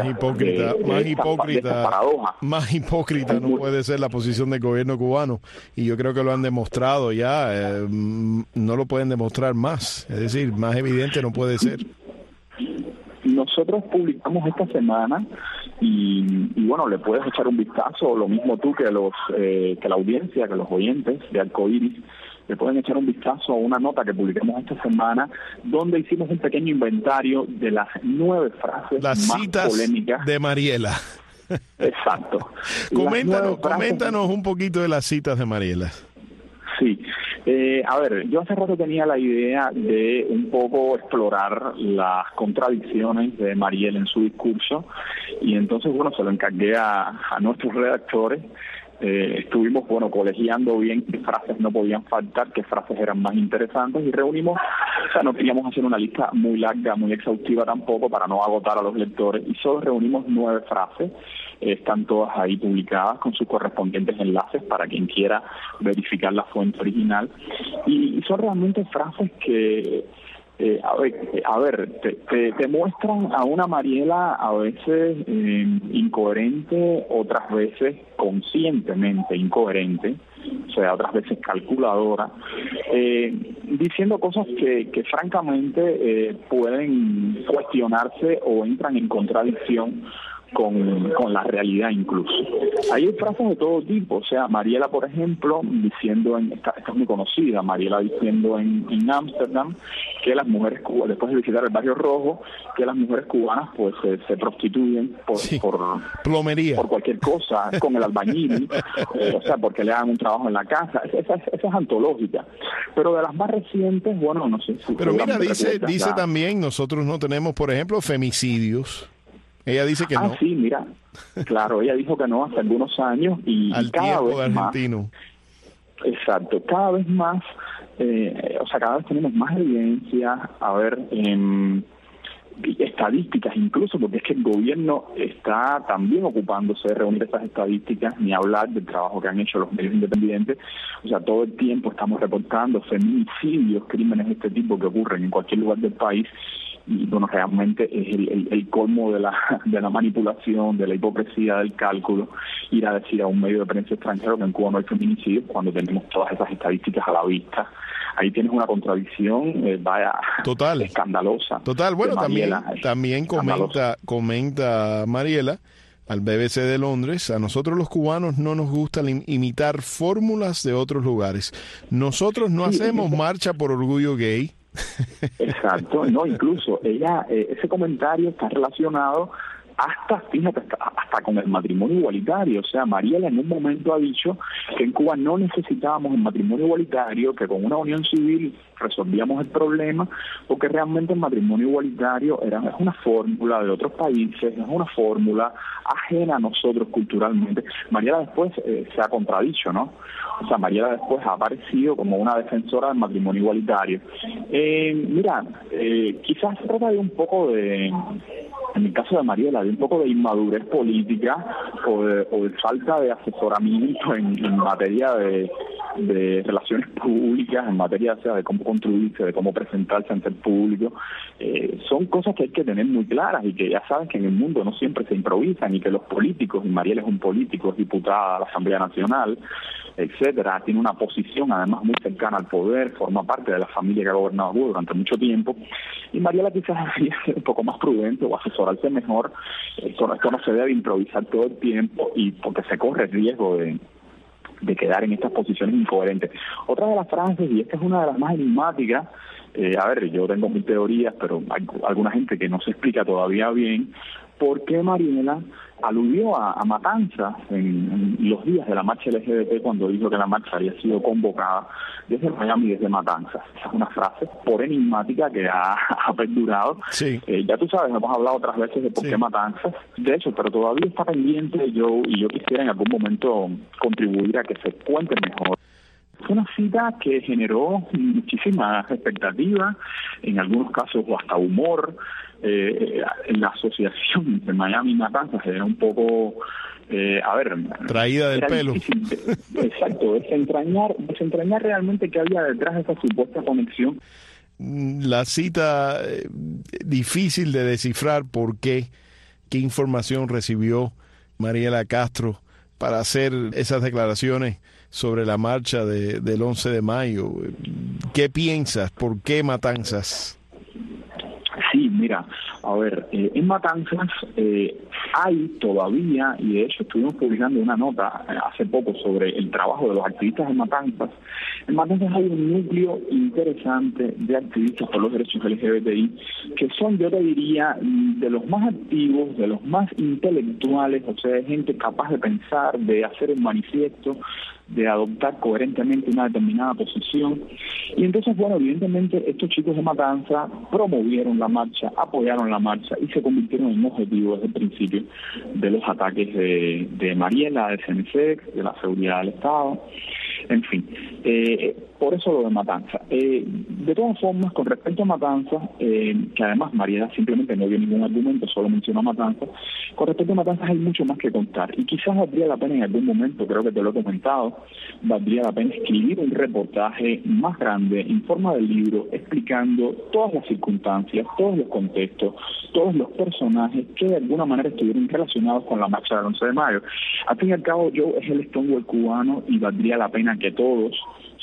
Más hipócrita no puede ser la posición del gobierno cubano, y yo creo que lo han demostrado ya, no lo pueden demostrar más, es decir, más evidente no puede ser.
Nosotros publicamos esta semana y bueno, le puedes echar un vistazo, lo mismo tú que la audiencia, que los oyentes de Arcoiris, le pueden echar un vistazo a una nota que publicamos esta semana, donde hicimos un pequeño inventario de las 9 frases más polémicas
de Mariela.
Exacto.
Coméntanos un poquito de las citas de Mariela.
Sí. Yo hace rato tenía la idea de un poco explorar las contradicciones de Mariela en su discurso, y entonces, se lo encargué a nuestros redactores. Estuvimos, colegiando bien qué frases no podían faltar, qué frases eran más interesantes, y reunimos, no queríamos hacer una lista muy larga, muy exhaustiva tampoco, para no agotar a los lectores, y solo reunimos 9 frases. Están todas ahí publicadas con sus correspondientes enlaces para quien quiera verificar la fuente original, y son realmente frases que te muestran a una Mariela a veces incoherente, otras veces conscientemente incoherente, o sea, otras veces calculadora, diciendo cosas que francamente pueden cuestionarse o entran en contradicción con la realidad incluso. Hay frases de todo tipo, o sea, Mariela, por ejemplo, diciendo, esta es muy conocida, Mariela diciendo en Ámsterdam que las mujeres cubanas, después de visitar el Barrio Rojo, que las mujeres cubanas pues se prostituyen por
plomería,
por cualquier cosa, con el albañil, o sea, porque le hagan un trabajo en la casa. Esa es antológica. Pero de las más recientes, bueno, no sé si...
Pero mira, dice también, nosotros no tenemos, por ejemplo, femicidios. Ella dice que no.
Sí, mira, claro, ella dijo que no hace algunos años y
al
cada
tiempo
vez
de argentino.
Más, exacto, cada vez más, o sea, cada vez tenemos más evidencia, estadísticas incluso, porque es que el gobierno está también ocupándose de reunir esas estadísticas, ni hablar del trabajo que han hecho los medios independientes. O sea, todo el tiempo estamos reportando feminicidios, crímenes de este tipo que ocurren en cualquier lugar del país. Y bueno, realmente es el colmo de la manipulación, de la hipocresía, del cálculo, ir a decir a un medio de prensa extranjero que en Cuba no hay feminicidios cuando tenemos todas esas estadísticas a la vista. Ahí tienes una contradicción,
total,
escandalosa.
Total, bueno, también comenta Mariela al BBC de Londres: a nosotros los cubanos no nos gusta imitar fórmulas de otros lugares. Nosotros no hacemos marcha por orgullo gay.
Exacto, no, incluso ella, ese comentario está relacionado hasta con el matrimonio igualitario. O sea, Mariela en un momento ha dicho que en Cuba no necesitábamos el matrimonio igualitario, que con una unión civil resolvíamos el problema, porque realmente el matrimonio igualitario es una fórmula de otros países, es una fórmula ajena a nosotros culturalmente. Mariela después se ha contradicho, ¿no? O sea, Mariela después ha aparecido como una defensora del matrimonio igualitario. Quizás se trata de un poco en el caso de Mariela, de un poco de inmadurez política o de falta de asesoramiento en materia de relaciones públicas, en materia de cómo construirse, de cómo presentarse ante el público. Son cosas que hay que tener muy claras y que ya sabes que en el mundo no siempre se improvisan y que los políticos, y Mariela es un político, es diputada a la Asamblea Nacional, etcétera, tiene una posición además muy cercana al poder, forma parte de la familia que ha gobernado Cuba durante mucho tiempo, y Mariela quizás debería ser un poco más prudente o asesorarse mejor. Esto no se debe improvisar todo el tiempo, y porque se corre el riesgo de quedar en estas posiciones incoherentes. Otra de las frases, y esta es una de las más enigmáticas, yo tengo mis teorías, pero hay alguna gente que no se explica todavía bien por qué Mariela aludió a matanzas en los días de la marcha LGBT, cuando dijo que la marcha había sido convocada desde Miami, desde Matanzas. Esa es una frase por enigmática que ha perdurado. Sí. Ya tú sabes, hemos hablado otras veces de por qué Matanzas, de hecho, pero todavía está pendiente yo quisiera en algún momento contribuir a que se cuente mejor. Fue una cita que generó muchísimas expectativas, en algunos casos hasta humor. La asociación entre Miami y Matanzas era un poco,
traída del pelo.
Exacto, desentrañar realmente qué había detrás de esa supuesta conexión.
La cita, difícil de descifrar por qué información recibió Mariela Castro para hacer esas declaraciones sobre la marcha del 11 de mayo. ¿Qué piensas? ¿Por qué Matanzas?
Sí, mira, en Matanzas hay todavía, y de hecho estuvimos publicando una nota hace poco sobre el trabajo de los activistas en Matanzas. En Matanzas hay un núcleo interesante de activistas por los derechos LGBTI que son, yo te diría, de los más activos, de los más intelectuales, o sea, de gente capaz de pensar, de hacer un manifiesto, de adoptar coherentemente una determinada posición. Y entonces, bueno, evidentemente estos chicos de Matanza promovieron la marcha, apoyaron la marcha y se convirtieron en objetivo desde el principio de los ataques de Mariela, de CENICEC, de la seguridad del Estado, en fin. Por eso lo de Matanza. De todas formas, con respecto a Matanza, que además Mariela simplemente no dio ningún argumento, solo mencionó Matanza, con respecto a Matanza hay mucho más que contar. Y quizás valdría la pena en algún momento, creo que te lo he comentado, valdría la pena escribir un reportaje más grande en forma de libro explicando todas las circunstancias, todos los contextos, todos los personajes que de alguna manera estuvieron relacionados con la marcha del 11 de mayo. Al fin y al cabo, es el Stonewall cubano y valdría la pena que todos, o sea, no solo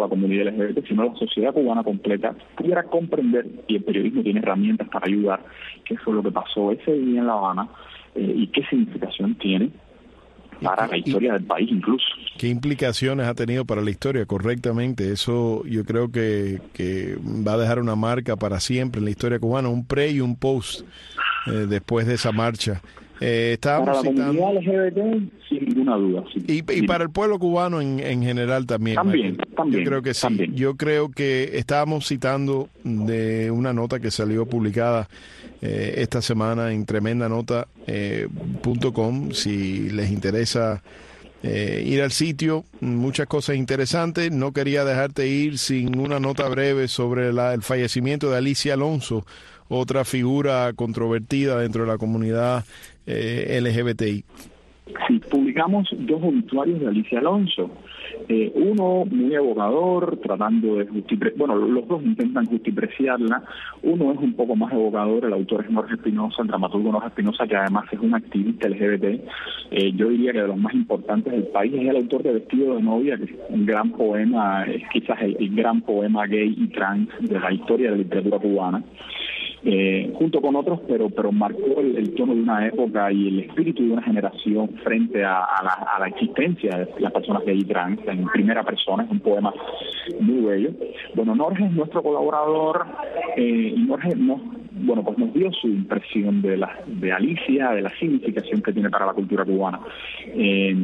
la comunidad LGBT, sino la sociedad cubana completa, pudiera comprender, y el periodismo tiene herramientas para ayudar, qué fue lo que pasó ese día en La Habana y qué significación tiene para la historia del país incluso.
¿Qué implicaciones ha tenido para la historia? Correctamente, eso yo creo que va a dejar una marca para siempre en la historia cubana, un pre y un post después de esa marcha.
Para la comunidad LGBT, sin ninguna duda. Sí.
Y para el pueblo cubano en general también.
También.
Yo creo que sí. También. Yo creo que estábamos citando de una nota que salió publicada esta semana en tremendanota.com. Si les interesa ir al sitio, muchas cosas interesantes. No quería dejarte ir sin una nota breve sobre el fallecimiento de Alicia Alonso, otra figura controvertida dentro de la comunidad LGBTI.
Sí, publicamos 2 obituarios de Alicia Alonso. Uno muy evocador, tratando de los dos intentan justipreciarla. Uno es un poco más evocador, el autor es Jorge Espinosa, el dramaturgo Jorge Espinosa, que además es un activista LGBT. Yo diría que de los más importantes del país. Es el autor de Vestido de novia, que es un gran poema, es quizás el gran poema gay y trans de la historia de la literatura cubana. Junto con otros, pero marcó el tono de una época y el espíritu de una generación frente a la existencia de las personas gay y trans en primera persona. Es un poema muy bello. Bueno, Jorge es nuestro colaborador y Jorge nos dio su impresión de Alicia, de la significación que tiene para la cultura cubana. Es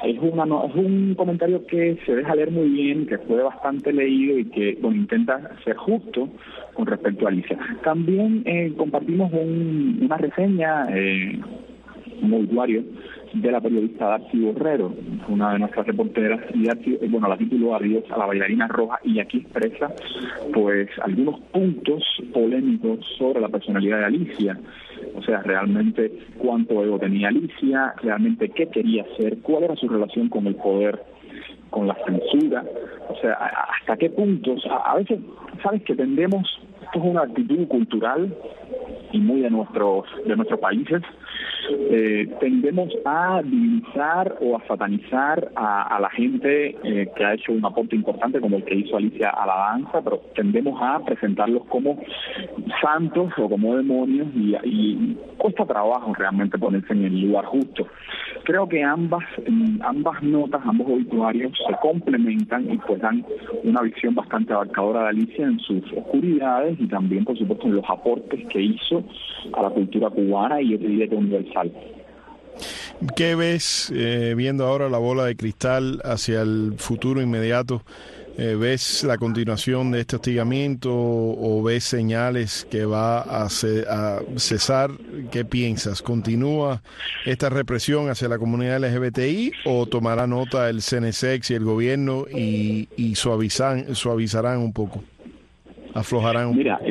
un comentario que se deja leer muy bien, que fue bastante leído y que intenta ser justo con respecto a Alicia. También compartimos una reseña, un obituario de la periodista Darcy Borrero, una de nuestras reporteras, y Darcy, la tituló Adiós a la bailarina roja, y aquí expresa pues algunos puntos polémicos sobre la personalidad de Alicia. O sea, realmente cuánto ego tenía Alicia, realmente qué quería hacer, cuál era su relación con el poder, con la censura, o sea, hasta qué puntos. A veces, sabes que tendemos, esto es una actitud cultural y muy de nuestros países, tendemos a divinizar o a satanizar a la gente que ha hecho un aporte importante como el que hizo Alicia a la danza, pero tendemos a presentarlos como santos o como demonios y cuesta trabajo realmente ponerse en el lugar justo. Creo que ambas notas, ambos obituarios se complementan y pues dan una visión bastante abarcadora de Alicia en sus oscuridades y también, por supuesto, en los aportes que hizo a la cultura cubana y yo diría que universal.
¿Qué ves viendo ahora la bola de cristal hacia el futuro inmediato? ¿Ves la continuación de este hostigamiento o ves señales que va a cesar? ¿Qué piensas? ¿Continúa esta represión hacia la comunidad LGBTI o tomará nota el CNSX y el gobierno y suavizarán un poco? Aflojarán un poco.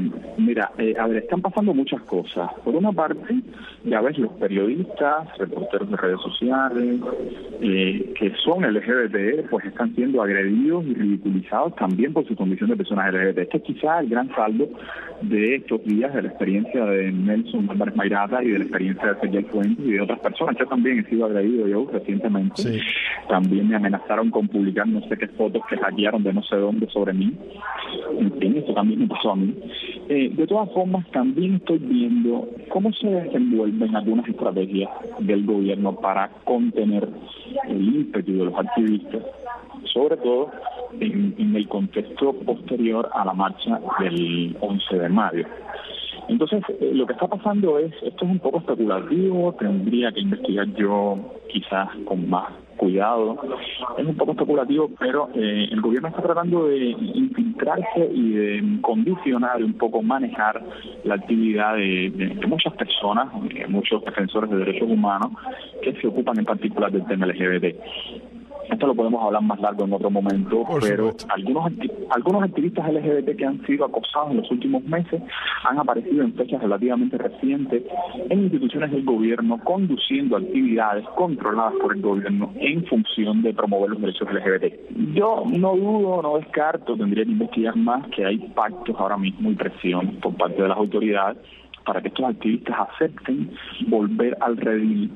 A ver, están pasando muchas cosas. Por una parte, ya ves, los periodistas, reporteros de redes sociales, que son LGBT, pues están siendo agredidos y ridiculizados también por su condición de personas LGBT. Este es quizás el gran saldo de estos días, de la experiencia de Nelson Álvarez Mayrata y de la experiencia de Sergio Fuentes y de otras personas. Yo también he sido agredido recientemente. Sí. También me amenazaron con publicar no sé qué fotos que hackearon de no sé dónde sobre mí. En fin, esto también me pasó a mí. De todas formas, también estoy viendo cómo se desenvuelven algunas estrategias del gobierno para contener el ímpetu de los activistas, sobre todo en el contexto posterior a la marcha del 11 de mayo. Entonces, lo que está pasando esto es un poco especulativo, tendría que investigar yo quizás con más cuidado. Es un poco especulativo, pero el gobierno está tratando de infiltrarse y de condicionar un poco, manejar la actividad de muchas personas, muchos defensores de derechos humanos que se ocupan en particular del tema LGBT. Esto lo podemos hablar más largo en otro momento, pero algunos activistas LGBT que han sido acosados en los últimos meses han aparecido en fechas relativamente recientes en instituciones del gobierno, conduciendo actividades controladas por el gobierno en función de promover los derechos LGBT. Yo no dudo, no descarto, tendría que investigar más, que hay pactos ahora mismo y presión por parte de las autoridades para que estos activistas acepten volver al redil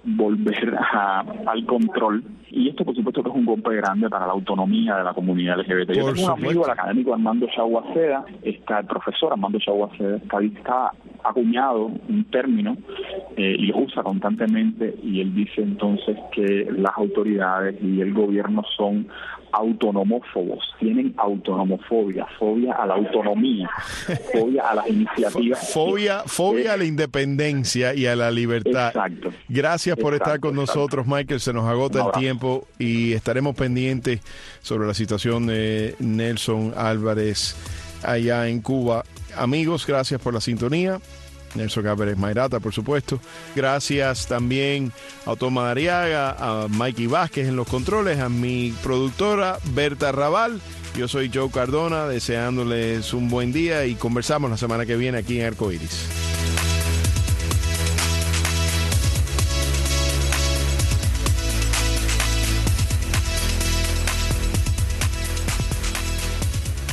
volver al control. Y esto, por supuesto, que es un golpe grande para la autonomía de la comunidad LGBT. Yo tengo un amigo, el académico Armando Chaguaceda, el profesor Armando Chaguaceda, está acuñado un término y lo usa constantemente, y él dice entonces que las autoridades y el gobierno son autonomófobos, tienen autonomofobia, fobia a la autonomía, fobia a las iniciativas.
Fobia a la independencia y a la libertad.
Exacto.
Gracias por estar con nosotros, Michael. Se nos agota el tiempo y estaremos pendientes sobre la situación de Nelson Álvarez allá en Cuba. Amigos, gracias por la sintonía. Nelson Álvarez Mairata, por supuesto. Gracias también a Otoma Dariaga, a Mikey Vázquez en los controles, a mi productora Berta Raval. Yo soy Joe Cardona, deseándoles un buen día y conversamos la semana que viene aquí en Arcoiris.